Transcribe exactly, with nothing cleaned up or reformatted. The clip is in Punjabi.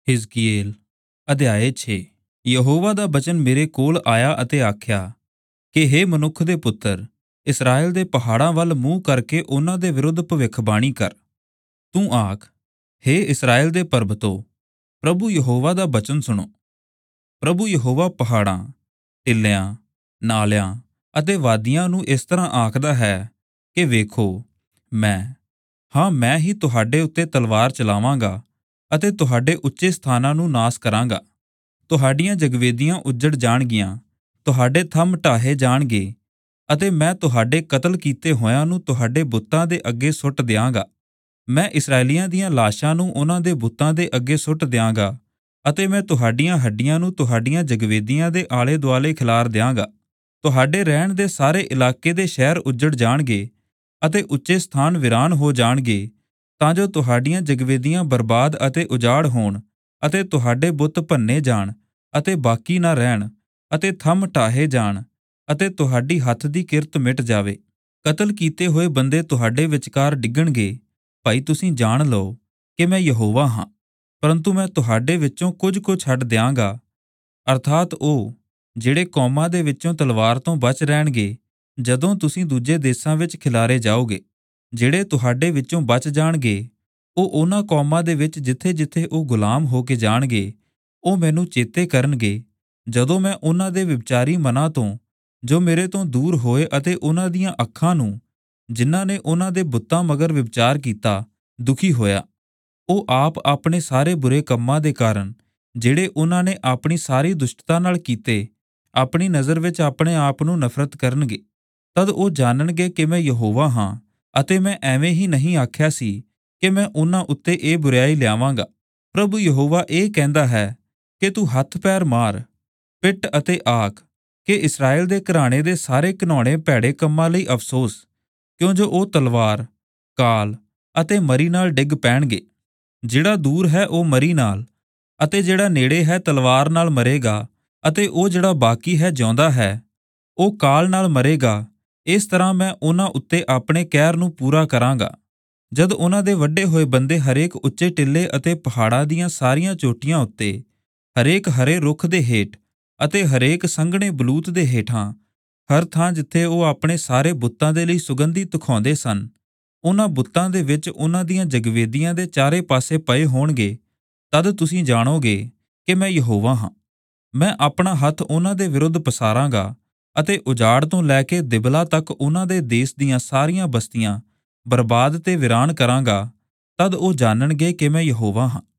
ਹਿਜ਼ਕੀਏਲ ਅਧਿਆਇ ਛੇ। ਯਹੋਵਾ ਦਾ ਬਚਨ ਮੇਰੇ ਕੋਲ ਆਇਆ ਅਤੇ ਆਖਿਆ ਕਿ ਹੇ ਮਨੁੱਖ ਦੇ ਪੁੱਤਰ, ਇਸਰਾਏਲ ਦੇ ਪਹਾੜਾਂ ਵੱਲ ਮੂੰਹ ਕਰਕੇ ਉਹਨਾਂ ਦੇ ਵਿਰੁੱਧ ਭਵਿੱਖਬਾਣੀ ਕਰ। ਤੂੰ ਆਖ, ਹੇ ਇਸਰਾਏਲ ਦੇ ਪਰਬਤੋ, ਪ੍ਰਭੂ ਯਹੋਵਾ ਦਾ ਬਚਨ ਸੁਣੋ। ਪ੍ਰਭੂ ਯਹੋਵਾ ਪਹਾੜਾਂ, ਟਿੱਲਿਆਂ, ਨਾਲਿਆਂ ਅਤੇ ਵਾਦੀਆਂ ਨੂੰ ਇਸ ਤਰ੍ਹਾਂ ਆਖਦਾ ਹੈ ਕਿ ਵੇਖੋ, ਮੈਂ ਹਾਂ ਮੈਂ ਹੀ ਤੁਹਾਡੇ ਉੱਤੇ ਤਲਵਾਰ ਚਲਾਵਾਂਗਾ ਅਤੇ ਤੁਹਾਡੇ ਉੱਚੇ ਸਥਾਨਾਂ ਨੂੰ ਨਾਸ ਕਰਾਂਗਾ। ਤੁਹਾਡੀਆਂ ਜਗਵੇਦੀਆਂ ਉੱਜੜ ਜਾਣਗੀਆਂ, ਤੁਹਾਡੇ ਥੰਮ੍ਹ ਢਾਹੇ ਜਾਣਗੇ ਅਤੇ ਮੈਂ ਤੁਹਾਡੇ ਕਤਲ ਕੀਤੇ ਹੋਇਆਂ ਨੂੰ ਤੁਹਾਡੇ ਬੁੱਤਾਂ ਦੇ ਅੱਗੇ ਸੁੱਟ ਦਿਆਂਗਾ। ਮੈਂ ਇਸਰਾਏਲੀਆਂ ਦੀਆਂ ਲਾਸ਼ਾਂ ਨੂੰ ਉਹਨਾਂ ਦੇ ਬੁੱਤਾਂ ਦੇ ਅੱਗੇ ਸੁੱਟ ਦਿਆਂਗਾ ਅਤੇ ਮੈਂ ਤੁਹਾਡੀਆਂ ਹੱਡੀਆਂ ਨੂੰ ਤੁਹਾਡੀਆਂ ਜਗਵੇਦੀਆਂ ਦੇ ਆਲੇ ਦੁਆਲੇ ਖਿਲਾਰ ਦਿਆਂਗਾ। ਤੁਹਾਡੇ ਰਹਿਣ ਦੇ ਸਾਰੇ ਇਲਾਕੇ ਦੇ ਸ਼ਹਿਰ ਉੱਜੜ ਜਾਣਗੇ ਅਤੇ ਉੱਚੇ ਸਥਾਨ ਵੀਰਾਨ ਹੋ ਜਾਣਗੇ, ਤਾਂ ਜੋ ਤੁਹਾਡੀਆਂ ਜਗਵੇਦੀਆਂ ਬਰਬਾਦ ਅਤੇ ਉਜਾੜ ਹੋਣ ਅਤੇ ਤੁਹਾਡੇ ਬੁੱਤ ਭੰਨੇ ਜਾਣ ਅਤੇ ਬਾਕੀ ਨਾ ਰਹਿਣ ਅਤੇ ਥੰਮ੍ਹ ਢਾਹੇ ਜਾਣ ਅਤੇ ਤੁਹਾਡੀ ਹੱਥ ਦੀ ਕਿਰਤ ਮਿਟ ਜਾਵੇ। ਕਤਲ ਕੀਤੇ ਹੋਏ ਬੰਦੇ ਤੁਹਾਡੇ ਵਿਚਕਾਰ ਡਿੱਗਣਗੇ। ਭਾਈ ਤੁਸੀਂ ਜਾਣ ਲਓ ਕਿ ਮੈਂ ਯਹੋਵਾ ਹਾਂ। ਪਰੰਤੂ ਮੈਂ ਤੁਹਾਡੇ ਵਿੱਚੋਂ ਕੁਝ ਕੁ ਛੱਡ ਦਿਆਂਗਾ, ਅਰਥਾਤ ਉਹ ਜਿਹੜੇ ਕੌਮਾਂ ਦੇ ਵਿੱਚੋਂ ਤਲਵਾਰ ਤੋਂ ਬਚ ਰਹਿਣਗੇ ਜਦੋਂ ਤੁਸੀਂ ਦੂਜੇ ਦੇਸਾਂ ਵਿੱਚ ਖਿਲਾਰੇ ਜਾਓਗੇ। ਜਿਹੜੇ ਤੁਹਾਡੇ ਵਿੱਚੋਂ ਬਚ ਜਾਣਗੇ, ਉਹ ਉਹਨਾਂ ਕੌਮਾਂ ਦੇ ਵਿੱਚ ਜਿੱਥੇ-ਜਿੱਥੇ ਉਹ ਗੁਲਾਮ ਹੋ ਕੇ ਜਾਣਗੇ, ਉਹ ਮੈਨੂੰ ਚੇਤੇ ਕਰਨਗੇ ਜਦੋਂ ਮੈਂ ਉਹਨਾਂ ਦੇ ਵਿਭਚਾਰੀ ਮਨਾਂ ਤੋਂ, ਜੋ ਮੇਰੇ ਤੋਂ ਦੂਰ ਹੋਏ, ਅਤੇ ਉਹਨਾਂ ਦੀਆਂ ਅੱਖਾਂ ਨੂੰ, ਜਿਨ੍ਹਾਂ ਨੇ ਉਹਨਾਂ ਦੇ ਬੁੱਤਾਂ ਮਗਰ ਵਿਭਚਾਰ ਕੀਤਾ, ਦੁਖੀ ਹੋਇਆ। ਉਹ ਆਪ ਆਪਣੇ ਸਾਰੇ ਬੁਰੇ ਕੰਮਾਂ ਦੇ ਕਾਰਨ, ਜਿਹੜੇ ਉਹਨਾਂ ਨੇ ਆਪਣੀ ਸਾਰੀ ਦੁਸ਼ਟਤਾ ਨਾਲ ਕੀਤੇ, ਆਪਣੀ ਨਜ਼ਰ ਵਿੱਚ ਆਪਣੇ ਆਪ ਨੂੰ ਨਫ਼ਰਤ ਕਰਨਗੇ। ਤਦ ਉਹ ਜਾਣਨਗੇ ਕਿ ਮੈਂ ਯਹੋਵਾ ਹਾਂ ਅਤੇ ਮੈਂ ਐਵੇਂ ਹੀ ਨਹੀਂ ਆਖਿਆ ਸੀ ਕਿ ਮੈਂ ਉਹਨਾਂ ਉੱਤੇ ਇਹ ਬੁਰਾਈ ਲਿਆਵਾਂਗਾ। ਪ੍ਰਭੂ ਯਹੋਵਾ ਇਹ ਕਹਿੰਦਾ ਹੈ ਕਿ ਤੂੰ ਹੱਥ ਪੈਰ ਮਾਰ, ਪਿੱਟ ਅਤੇ ਆਖ ਕਿ ਇਸਰਾਏਲ ਦੇ ਘਰਾਣੇ ਦੇ ਸਾਰੇ ਘਿਨਾਉਣੇ ਭੈੜੇ ਕੰਮਾਂ ਲਈ ਅਫਸੋਸ, ਕਿਉਂ ਜੋ ਉਹ ਤਲਵਾਰ, ਕਾਲ ਅਤੇ ਮਰੀ ਨਾਲ ਡਿੱਗ ਪੈਣਗੇ। ਜਿਹੜਾ ਦੂਰ ਹੈ ਉਹ ਮਰੀ ਨਾਲ, ਅਤੇ ਜਿਹੜਾ ਨੇੜੇ ਹੈ ਤਲਵਾਰ ਨਾਲ ਮਰੇਗਾ, ਅਤੇ ਉਹ ਜਿਹੜਾ ਬਾਕੀ ਹੈ ਜਿਉਂਦਾ ਹੈ, ਉਹ ਕਾਲ ਨਾਲ ਮਰੇਗਾ। ਇਸ ਤਰ੍ਹਾਂ ਮੈਂ ਉਹਨਾਂ ਉੱਤੇ ਆਪਣੇ ਕਹਿਰ ਨੂੰ ਪੂਰਾ ਕਰਾਂਗਾ। ਜਦ ਉਹਨਾਂ ਦੇ ਵੱਢੇ ਹੋਏ ਬੰਦੇ ਹਰੇਕ ਉੱਚੇ ਟਿੱਲੇ ਅਤੇ ਪਹਾੜਾਂ ਦੀਆਂ ਸਾਰੀਆਂ ਚੋਟੀਆਂ ਉੱਤੇ, ਹਰੇਕ ਹਰੇ ਰੁੱਖ ਦੇ ਹੇਠ ਅਤੇ ਹਰੇਕ ਸੰਘਣੇ ਬਲੂਤ ਦੇ ਹੇਠਾਂ, ਹਰ ਥਾਂ ਜਿੱਥੇ ਉਹ ਆਪਣੇ ਸਾਰੇ ਬੁੱਤਾਂ ਦੇ ਲਈ ਸੁਗੰਧੀ ਧੁਖਾਉਂਦੇ ਸਨ, ਉਹਨਾਂ ਬੁੱਤਾਂ ਦੇ ਵਿੱਚ ਉਹਨਾਂ ਦੀਆਂ ਜਗਵੇਦੀਆਂ ਦੇ ਚਾਰੇ ਪਾਸੇ ਪਏ ਹੋਣਗੇ, ਤਦ ਤੁਸੀਂ ਜਾਣੋਗੇ ਕਿ ਮੈਂ ਯਹੋਵਾ ਹਾਂ। ਮੈਂ ਆਪਣਾ ਹੱਥ ਉਹਨਾਂ ਦੇ ਵਿਰੁੱਧ ਪਸਾਰਾਂਗਾ ਅਤੇ ਉਜਾੜ ਤੋਂ ਲੈ ਕੇ ਦਿਬਲਾ ਤੱਕ ਉਹਨਾਂ ਦੇ ਦੇਸ਼ ਦੀਆਂ ਸਾਰੀਆਂ ਬਸਤੀਆਂ ਬਰਬਾਦ ਤੇ ਵੀਰਾਨ ਕਰਾਂਗਾ। ਤਦ ਉਹ ਜਾਣਨਗੇ ਕਿ ਮੈਂ ਯਹੋਵਾ ਹਾਂ।